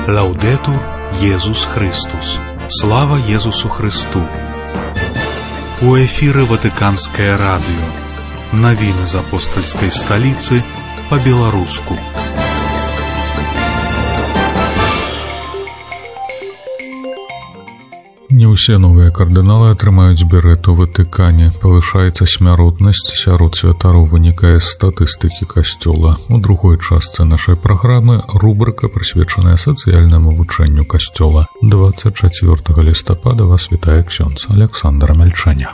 Лаўдэтур Езус Христус. Слава Езусу Христу. У эфіры Ватыканскае радыё. Навіны з апостальскай сталіцы па-беларуску. Не ўсе новыя кардыналы атрымаюць берэт у Ватыкане. Павышаецца смяротнасць сярод святароў, вынікае з статыстыкі касцёла. У другой частцы нашай праграмы рубрыка, прысвечаная сацыяльнаму вучэнню касцёла. 24 лістапада вас вітае ксёндз Александр Мяльчаня.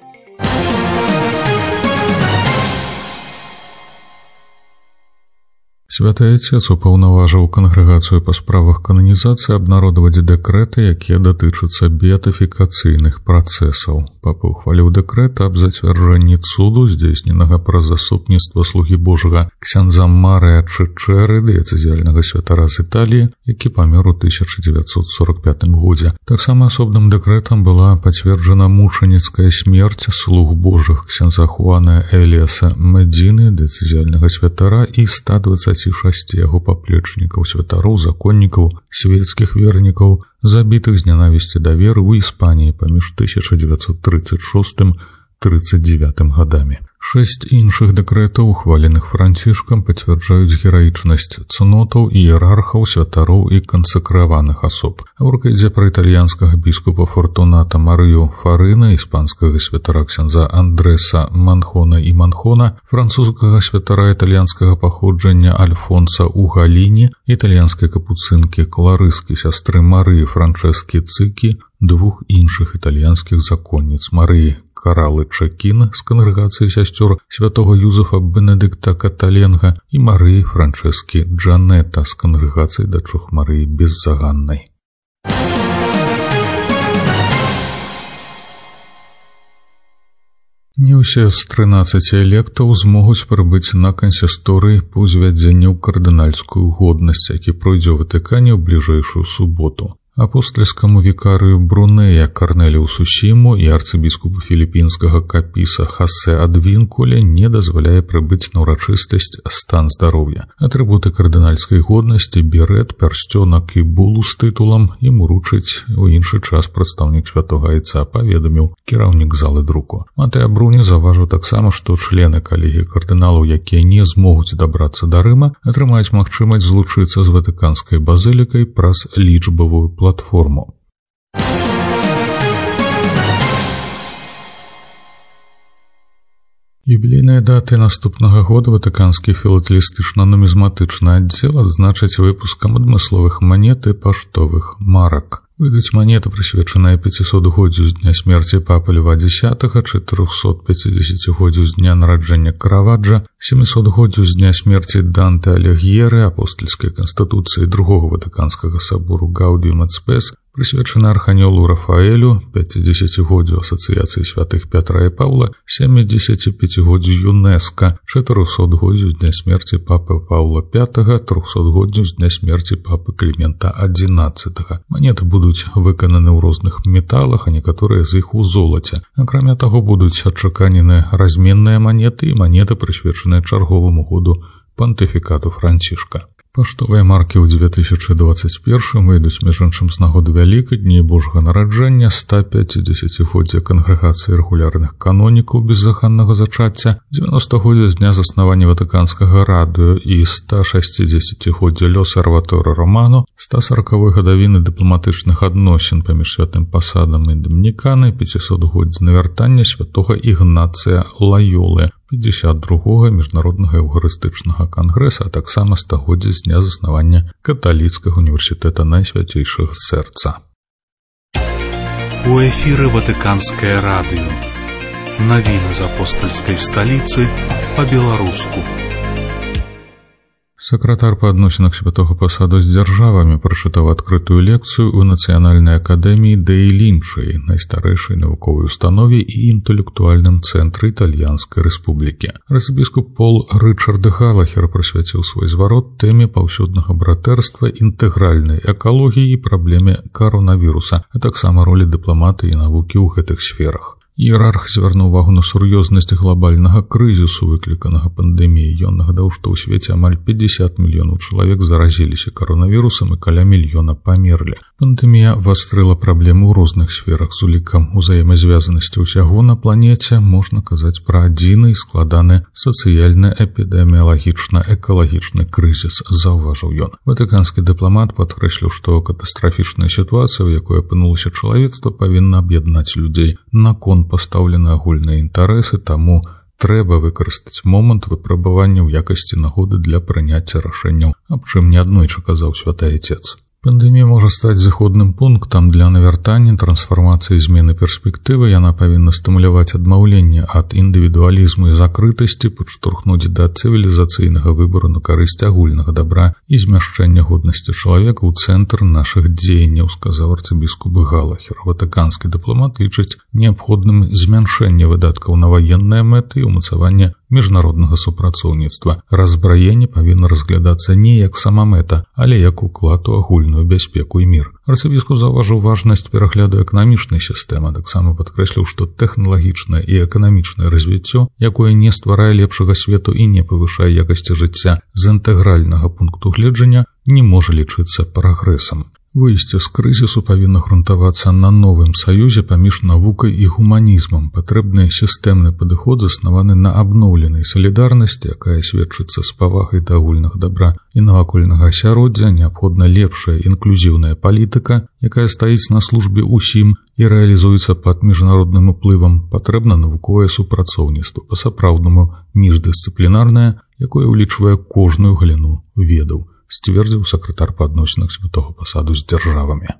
Святы Отец упаўнаважыў кангрэгацыю па справах кананізацыі абнародаваць дэкрэты, якія датычацца беатыфікацыйных працэсаў. Папа ухваліў дэкрэт аб зацвярджэнні цуду, здзейсненага праз заступніцтва слугі Божага ксяндза Марыя Чечэры, дыяцэзіяльнага святара з Італіі, які памёр у 1945 годзе. Таксама асобным дэкрэтам была пацверджана мучаніцкая смерць слуг Божых ксяндза Хуана Эліаса Медзіны, дыяцэзіяльнага святара, і 126 яго паплечнікаў, святароў, законнікаў, свецкіх вернікаў, забітых з нянавісці да веры ў Іспаніі паміж 1936-39 гадамі. 6 іншых дэкрэтаў, ухваленых Францішкам, пацвярджаюць гераічнасць цнотаў, іерархаў, святароў і кансакраваных асоб. Гаворка ідзе пра італьянскага біскупа Фортуната Марыю Фарына, іспанскага святара ксяндза Андрэса Манхона і Манхона, французскага святара італьянскага паходжання Альфонса Угаліні, італьянскай капуцынкі Кларыскі, сястры Марыі Франчэскі Цыкі, двух іншых італьянскіх законніц Марыі Каралы Чакіна з кангрэгацыі сясцёр святога Юзефа Бенедыкта Каталенга і Марыі Франчэскі Джанета з кангрэгацыі дачух Марыі Беззаганнай. Не ўсе з 13 электаў змогуць прыбыць на кансісторыі па ўзвядзенні ў кардынальскую годнасць, які пройдзе ў Ватыкане ў бліжэйшую суботу. Апостальскаму вікарыю Брунея Карнеліусу Сіму і арцыбіскупу філіпінскага Капіса Хасе Адвінкуля не дазваляе прыбыць на ўрачыстасць стан здароўя. Атрыбуты кардынальскай годнасці, берэт, пярсцёнак і булу з тытулам ім уручыць у іншы час прадстаўнік святога Айца, паведаміў кіраўнік залы друку. Матэа Бруні заўважыў таксама, што члены калегіі кардыналаў, якія не змогуць дабрацца да Рыма, атрымаюць магчымасць злучыцца з Ватыканскай базылікай праз лічбавую платформу. Юбілейныя даты наступнага года Ватыканскі філатэлістычна-нумізматычны аддзел адзначаць выпускам адмысловых манет і паштовых марак. Выйдуць манеты, прысвечаныя 500-годдзю з дня смерці папы Льва X, 450-годдзю з дня нараджэння Караваджа, 700-годдзю з дня смерці Данте Аліг'єры, апостальскай канстытуцыі другога Ватыканскага сабору Гаудіум эт Спес, прысвечана арханёлу Рафаэлю, 50-годдзю асацыяцыі святых Пятра і Паўла, 75-годдзю ЮНЕСКО, 400-годдзю з дня смерці папы Паўла V, 300-годдзю з дня смерці папы Клімента XI. Манеты будуць выкананы ў розных металах, а некаторыя з іх у золаце. Акрамя таго, будуць адчаканены разменныя манеты і манеты, прысвечаныя чарговаму году пантыфікату Францішка. Паштовыя маркі ў 2021 выйдуць, між іншым, з нагоды Вялікадня і Божага нараджэння, 150-годдзя кангрэгацыі рэгулярных канонікаў беззаганнага зачацця, 90-годдзя з дня заснавання Ватыканскага радыё і 160-годдзя Лёсерваторы Романо, 140-й гадавіны дыпламатычных адносін паміж святым пасадам і дамініканай, 500-годдзя навяртання святога Ігнацыя Лайолы, 52-го міжнароднага еўхарыстычнага кангрэса, а таксама 100-годдзя з дня заснавання каталіцкага універсітэта Найсвяцейшага сэрца. У эфіры Ватыканскае радыё. Навіны з апостальскай сталіцы па-беларуску. Сакратар па адносінах святога пасаду з дзяржавамі прачытаў адкрытую лекцыю ў Нацыянальнай акадэміі Дэі Лінчай, найстарэйшай навуковай установе і інтэлектуальным цэнтры Італьянскай рэспублікі. Арцыбіскуп Пол Рычард Галахер прысвяціў свой зварот тэме паўсюднага братэрства, інтэгральнай экалогіі і праблеме каронавіруса, а таксама ролі дыпламатыі і навукі ў гэтых сферах. Іерарх звярнуў увагу на сур'ёзнасць глобальнага крызісу, выкліканага пандэміяй. Ён нагадаў, што ў свеце амаль 50 мільёнаў чалавек заразіліся каронавірусам і каля мільёна памерлі. Пандэмія вастрыла праблему ў розных сферах. З улікам узаемазвязанасці ўсяго на планеце можна казаць пра адзіны і складаны сацыяльны, эпідэміялагічна, экалагічны крызіс, заўважыў ён. Ватыканскі дыпламат падкрэсліў, што катастрафічная сітуацыя, у якой апынулася чалавецтва, павінна аб'яднаць людзей. Наконт пастаўлены агульныя інтарэсы, таму трэба выкарыстаць момант выпрабавання ў якасці нагоды для прыняцця рашэнняў, аб чым неаднойчы казаў святы Айцец. Пандэмія можа стаць зыходным пунктам для навяртання, трансфармацыі, змены перспектывы. Яна павінна стымуляваць адмаўленне ад індывідуалізму і закрытасці, падштурхнуць да цывілізацыйнага выбару на карысць агульнага дабра і змяшчэння годнасці чалавека ў цэнтр нашых дзеянняў, сказаў арцыбіскуп Галахер. Ватыканскі дыпламат лічыць неабходным змяншэнне выдаткаў на ваенныя мэты і ўмацаванне міжнароднага супрацоўніцтва. Разбраенне павінна разглядацца не як самамэта, але як уклад у агульную бяспеку і мір. Арцыбіскуп заўважыў важнасць перагляду эканамічнай сістэмы, таксама падкрэсліў, што тэхналагічнае і эканамічнае развіццё, якое не стварае лепшага свету і не павышае якасці жыцця з інтэгральнага пункту гледжання, не можа лічыцца прагрэсам. Выйсце з крызісу павінна грунтавацца на новым саюзе паміж навукай і гуманізмам. Патрэбны сістэмны падыход, заснаваны на абноўленай салідарнасці, якая сведчыцца з павагай да агульнага дабра і навакольнага асяроддзя. Неабходна лепшая інклюзіўная палітыка, якая стаіць на службе ўсім і рэалізуецца пад міжнародным уплывам. Патрэбна навуковае супрацоўніцтва, па-сапраўднаму міждысцыплінарнае, якое ўлічвае кожную галіну ведаў, сцвердзіў сакратар па адносінах святога пасаду з дзяржавамі.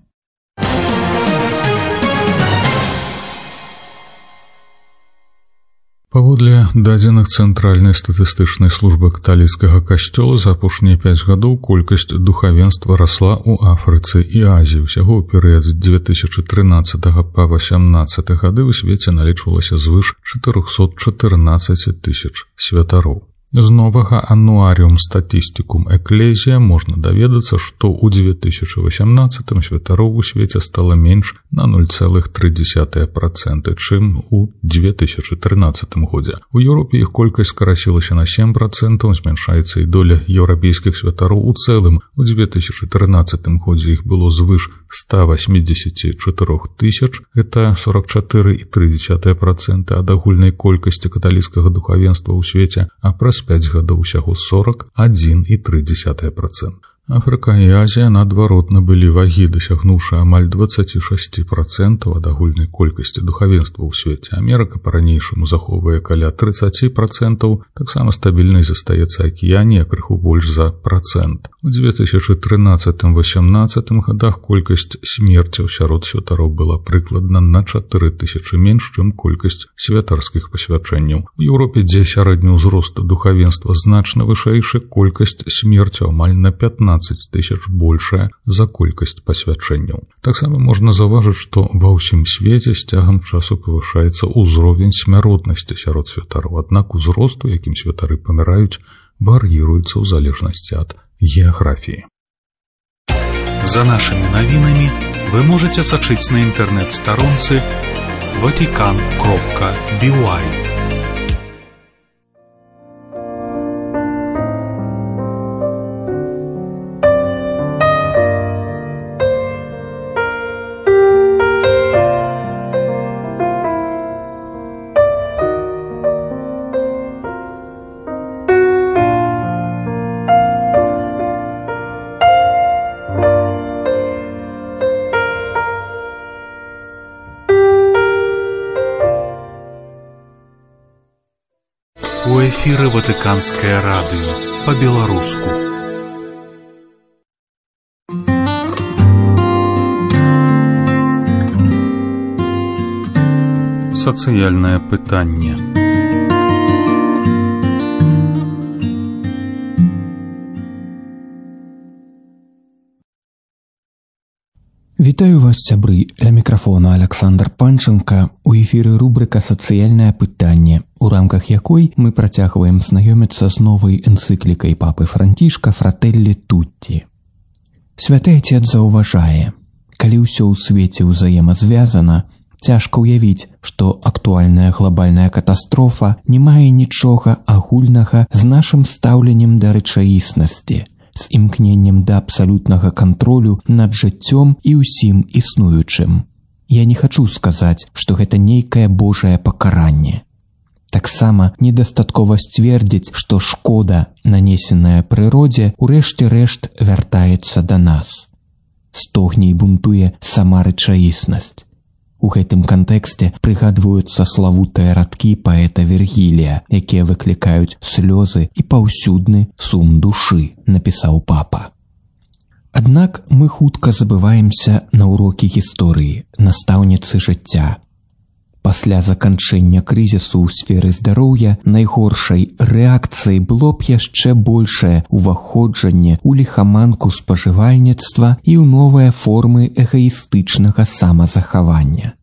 Паводле дадзеных Цэнтральнай статыстычнай службы каталіцкага касцёла, за апошнія 5 гадоў колькасць духавенства расла ў Афрыцы і Азіі. Усяго ў перыяд з 2013 па 2018 гады ў свеце налічвалася звыш 414 тысяч святароў. З новага ануаріум статістикум Экклезія можна даведацца, што ў 2018 святароў у свеце стала менш на 0,3%, чым у 2013 годзе. У Еўропе іх колькасць скарацілася на 7%, змяншаецца і доля еўрапейскіх святароў у цэлым. У 2013 годзе іх было звыш 184 тысяч, гэта 44,3% ад агульнай колькасці каталіцкага духавенства ў свеце, а праз 5 гадоў усяго 41,3%. Афрыка і Азія, наадварот, набылі вагі, дасягнуўшы амаль 26% ад агульнай колькасці духавенства ў свеце. Амерыка па-ранейшаму захоўвае каля 30%, таксама стабільнай застаецца Акіянія, крыху больш за процент. У 2013-18 годах колькасць смерцяў сярод святароў была прыкладна на 4000 менш, чым колькасць святарскіх пасвячэнняў. У Еўропе, дзе сярэдні ўзрост духавенства значна вышэйшы, колькасць смерцяў амаль на 15 тысяч большая за колькасць пасвячэнняў. Таксама можна заўважыць, што ва ўсім свеце з цягам часу павышаецца ўзровень смяротнасці сярод святароў, аднак узросту, якім святары паміраюць, вар'іруецца ў залежнасці ад геаграфіі. За нашымі навінамі вы можаце сачыць на інтэрнэт-старонцы vatican.by. У эфіры Ватыканскае радыё па-беларуску. Сацыяльнае пытанне. Вітаю вас, сябры, ля мікрафона Александр Панченко. У эфіры рубрыка «Сацыяльнае пытанне», у рамках якой мы працягваем знаёміцца з новай энцыклікай папы Францішка «Фрателлі Тутті». Святы Отец заўважае, калі ўсё ў свеце ўзаемазвязана, Цяжка ўявіць, што актуальная глобальная катастрофа не мае нічога агульнага з нашым стаўленнем да рэчаіснасці, з імкненнем да абсалютнага кантролю над жыццём і ўсім існуючым. Я не хачу сказаць, што гэта нейкае божае пакаранне. Таксама недастаткова сцвердзіць, што шкода, нанесеная прыродзе, у рэшце рэшт вяртаецца да нас. Стогне і бунтуе сама рэчаіснасць. У гэтым кантэксце прыгадваюцца славутыя радкі паэта Вергілія, якія выклікаюць слёзы і паўсюдны сум душы, напісаў папа. Аднак мы хутка забываемся на ўрокі гісторыі, настаўніцы жыцця. Пасля заканчэння крызісу ў сферы здароўя найгоршай рэакцыяй было б яшчэ большае ўваходжанне ў ліхаманку спажывальніцтва і ў новыя формы эгаістычнага самазахавання.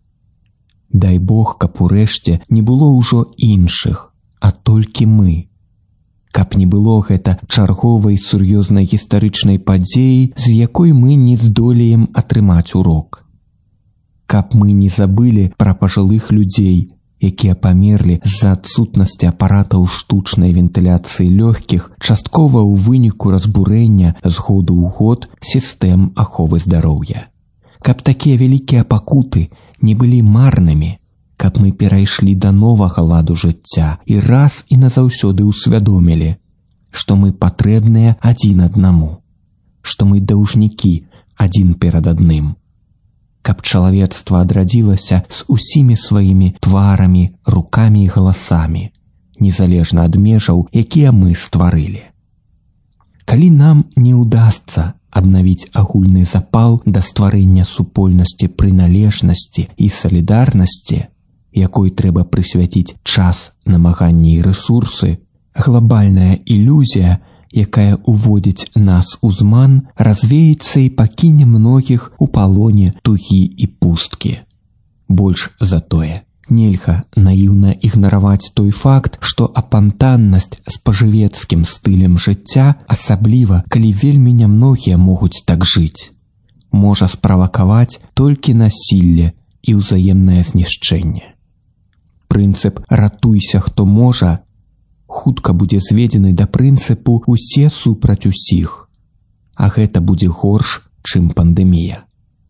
Дай Бог, каб урэшце не было ўжо іншых, а толькі мы. Каб не было гэта чарговай сур'ёзнай гістарычнай падзеі, з якой мы не здолеем атрымаць урок. Каб мы не забылі пра пажылых людзей, якія памерлі з-за адсутнасці апаратаў штучнай вентыляцыі лёгкіх, часткова ў выніку разбурэння з году ў год сістэм аховы здароўя. Каб такія вялікія пакуты не былі марнымі, каб мы перайшлі да новага ладу жыцця і раз і назаўсёды ўсвядомілі, што мы патрэбныя адзін аднаму, што мы даўжнікі адзін перад адным. Каб чалавецтва адрадзілася з усімі сваімі тварамі, рукамі і галасамі, незалежна ад межаў, якія мы стварылі. Калі нам не ўдасца аднавіць агульны запал да стварэння супольнасці прыналежнасці і салідарнасці, якой трэба прысвяціць час, намаганні і рэсурсы, глобальная ілюзія, якая уводзіць нас у зман, развеецца і пакіне многіх у палоне тугі і пусткі. Больш за тое, нельга наіўна ігнараваць той факт, што апантаннасць спажывецкім стылем жыцця, асабліва, калі вельмі нямногія могуць так жыць, можа справакаваць толькі насілле і ўзаемнае знішчэнне. Прынцып «ратуйся, хто можа» хутка будзе зведзены да прынцыпу «усе супраць усіх», а гэта будзе горш, чым пандэмія.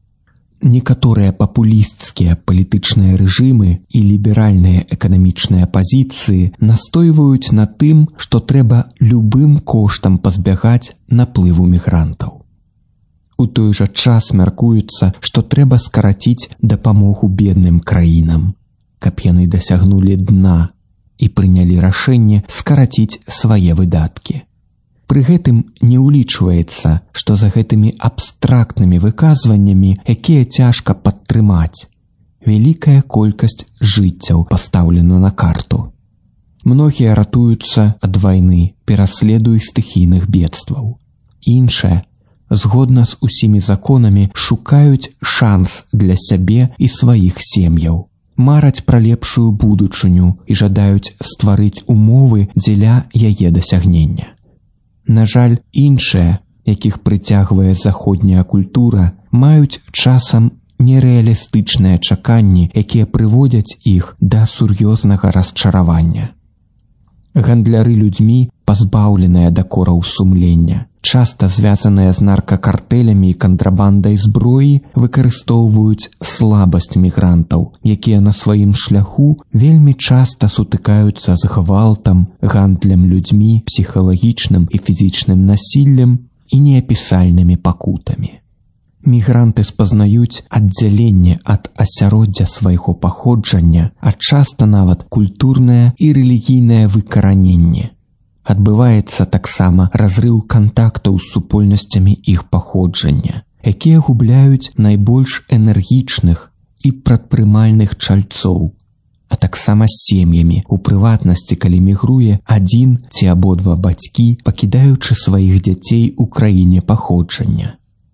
Некаторыя папулісцкія палітычныя рэжымы і ліберальныя эканамічныя пазіцыі настойваюць на тым, што трэба любым коштам пазбягаць наплыву мігрантаў. У той жа час мяркуецца, што трэба скараціць дапамогу бедным краінам, каб яны дасягнулі дна і прынялі рашэнне скараціць свае выдаткі. Пры гэтым не ўлічваецца, што за гэтымі абстрактнымі выказваннямі, якія цяжка падтрымаць, вялікая колькасць жыццяў пастаўлена на карту. Многія ратуюцца ад вайны, пераследу і стыхійных бедстваў. Іншыя, згодна з усімі законамі, шукаюць шанс для сябе і сваіх сем'яў, мараць пра лепшую будучыню і жадаюць стварыць умовы дзеля яе дасягнення. На жаль, іншыя, якіх прыцягвае заходняя культура, маюць часам нерэалістычныя чаканні, якія прыводзяць іх да сур'ёзнага расчаравання. Гандляры людзьмі, пазбаўленыя дакораў сумлення, часта звязаныя з наркакартэлямі і кантрабандай зброі, выкарыстоўваюць слабасць мігрантаў, якія на сваім шляху вельмі часта сутыкаюцца з гвалтам, гандлем людзьмі, псіхалагічным і фізічным насіллем і неапісальнымі пакутамі. Мігранты спазнаюць аддзяленне ад асяроддзя свайго паходжання, а часта нават культурнае і рэлігійнае выкараненне. Адбываецца таксама разрыў кантактаў з супольнасцямі іх паходжання, якія губляюць найбольш энергічных і прадпрымальных чальцоў, а таксама з сем'ямі, у прыватнасці, калі мігруе адзін ці абодва бацькі, пакідаючы сваіх дзяцей у краіне паходжання.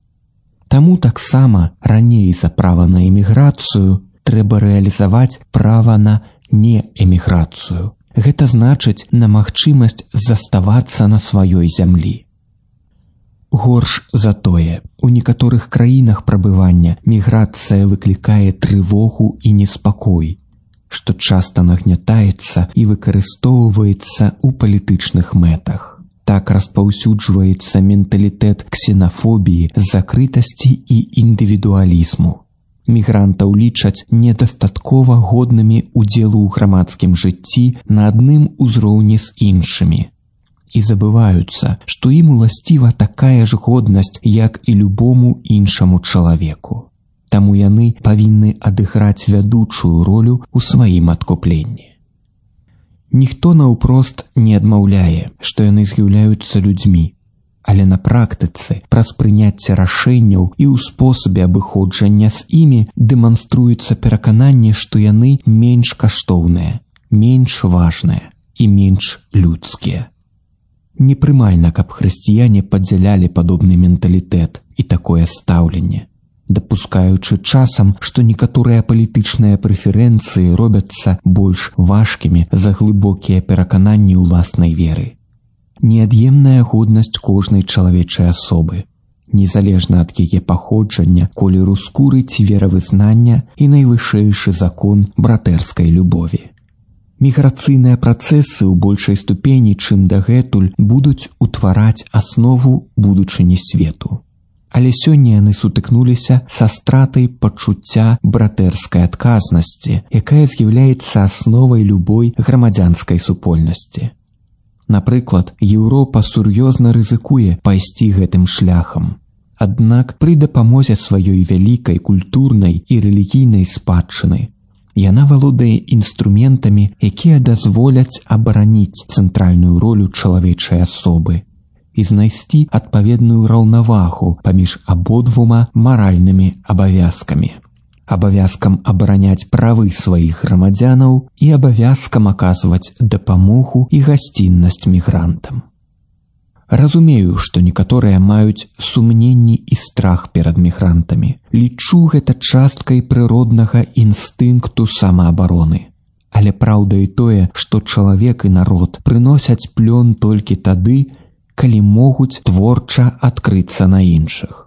Таму таксама раней за права на эміграцыю трэба рэалізаваць права на неэміграцыю. Гэта значыць на магчымасць заставацца на сваёй зямлі. Горш за тое, у некаторых краінах прабывання міграцыя выклікае трывогу і неспакой, што часта нагнятаецца і выкарыстоўваецца ў палітычных мэтах. Так распаўсюджваецца менталітэт ксенафобіі, закрытасці і індывідуалізму. Мігрантаў лічаць недастаткова годнымі ўдзелу ў грамадскім жыцці на адным узроўні з іншымі. І забываюцца, што ім уласціва такая ж годнасць, як і любому іншаму чалавеку. Таму яны павінны адыграць вядучую ролю ў сваім адкупленні. Ніхто наўпрост не адмаўляе, што яны з'яўляюцца людзьмі, але на практыцы праз прыняцце рашэнняў і ў спосабе абыходжання з імі дэманструецца перакананне, што яны менш каштоўныя, менш важныя і менш людскія. Непрымальна, каб хрысціяне падзялялі падобны менталітэт і такое стаўленне, дапускаючы часам, што некаторыя палітычныя прэферэнцыі робяцца больш важкімі за глыбокія перакананні ўласнай веры. Неад'емная годнасць кожнай чалавечай асобы, незалежна ад яе паходжання, колеру скуры ці веравызнання і найвышэйшы закон братэрскай любові. Міграцыйныя працэсы ў большай ступені, чым дагэтуль, будуць утвараць аснову будучыні свету. Але сёння яны сутыкнуліся са стратай пачуцця братэрскай адказнасці, якая з'яўляецца асновай любой грамадзянскай супольнасці. Напрыклад, Еўропа сур'ёзна рызыкуе пайсці гэтым шляхам. Аднак пры дапамозе сваёй вялікай культурнай і рэлігійнай спадчыны яна валодае інструментамі, якія дазволяць абараніць цэнтральную ролю чалавечай асобы і знайсці адпаведную раўнавагу паміж абодвума маральнымі абавязкамі. Абавязкам абараняць правы сваіх грамадзянаў і абавязкам аказваць дапамогу і гасціннасць мігрантам. Разумею, што некаторыя маюць сумненні і страх перад мігрантамі. Лічу гэта часткай прыроднага інстынкту самаабароны. Але праўда і тое, што чалавек і народ прыносяць плён толькі тады, калі могуць творча адкрыцца на іншых.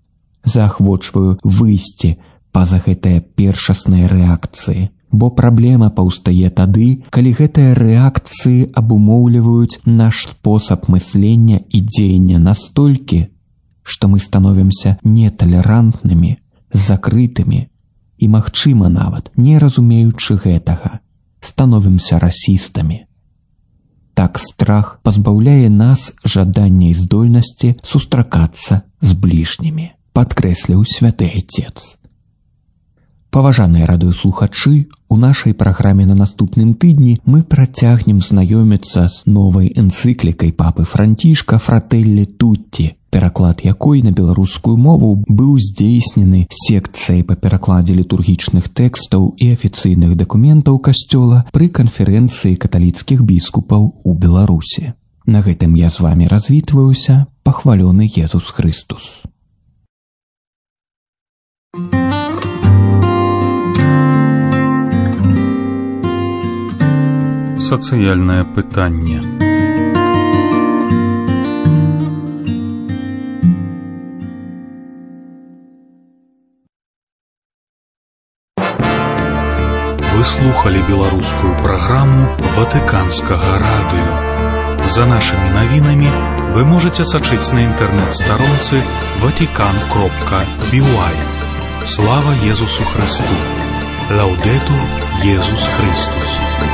Заахвочваю выйсці па-за гэтыя першасныя рэакцыі, бо праблема паўстае тады, калі гэтыя рэакцыі абумоўліваюць наш спосаб мыслення і дзеяння настолькі, што мы становімся неталерантнымі, закрытымі і, магчыма, нават, не разумеючы гэтага, становімся расістамі. Так страх пазбаўляе нас жадання і здольнасці сустракацца з бліжнімі, падкрэсліў святы Айцец. Паважаныя радыёслухачы, у нашай праграме на наступным тыдні мы працягнем знаёміцца з новай энцыклікай папы Францішка «Фрателлі Тутті», пераклад якой на беларускую мову быў здзейснены секцыяй па перакладзе літургічных тэкстаў і афіцыйных дакументаў касцёла пры канферэнцыі каталіцкіх біскупаў у Беларусі. На гэтым я з вамі развітваюся, пахвалёны Езус Хрыстус. Сацыяльнае пытанне. Вы слухали беларускую праграму Ватыканскага радыё. За нашымі навінамі вы можаце сачыць на інтэрнэт-старонцы vatican.by. Слава Езусу Христу! Лаўдэтур Езус Христус!